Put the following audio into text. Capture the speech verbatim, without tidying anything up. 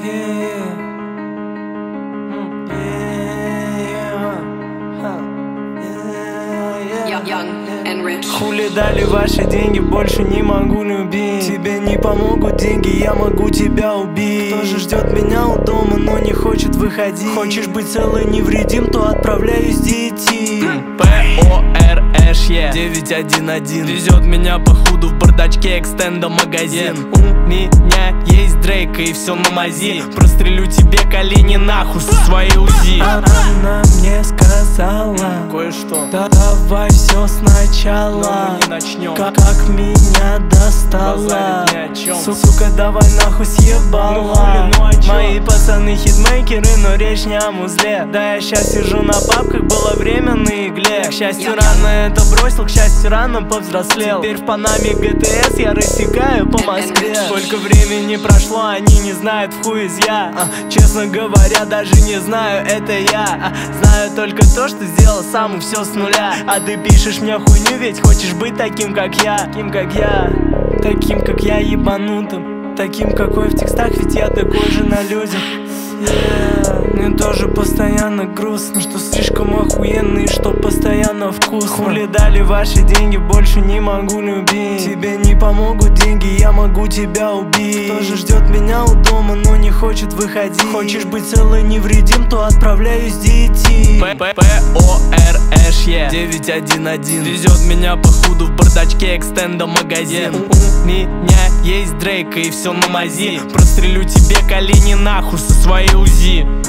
Хули дали ваши деньги, больше не могу любить. Тебе не помогут деньги, я могу тебя убить. Кто же ждет меня у дома, но не хочет выходить? Хочешь быть целый невредим, то отправляюсь детей. П-О-Р-Эш-Е девять один один везет меня по худу в бардачке экстенда магазин. У меня есть Дрейк и все на мази. Прострелю тебе колени нахуй со своей УЗИ. Она мне сказала кое-что. Да, давай все сначала, но мы не начнем. Как, как меня достала, сука, давай нахуй съебала. Ну, хули, ну, а мои пацаны хитмейкеры, но речь не о музле. Да, я щас сижу на бабках, было время на игле. К счастью, рано это бросил, к счастью, рано повзрослел. Теперь в Панаме ГТС я рассекаю по Москве. Сколько времени прошло, они не знают, в хуй из я. а, Честно говоря, даже не знаю, это я. а, Знаю только то, что сделал сам и все с нуля. А ты пишешь мне хуйню, ведь хочешь быть таким, как я. Таким, как я, таким, как я, ебанутым. Таким, какой в текстах, ведь я такой же на людях. Yeah. Мне тоже постоянно грустно, что слишком охуенный, что постоянно вкусно. Хули дали ваши деньги, больше не могу любить. Тебе не помогут деньги, я могу тебя убить. Кто же ждет меня у дома, но не хочет выходить? Хочешь быть целый невредим, то отправляюсь детей. П-П-О-Р-Эш-Е девять один один везет меня по худу в бардачке экстенда магазин. У меня есть Дрейк и все на мази. Прострелю тебе колени нахуй со своей УЗИ.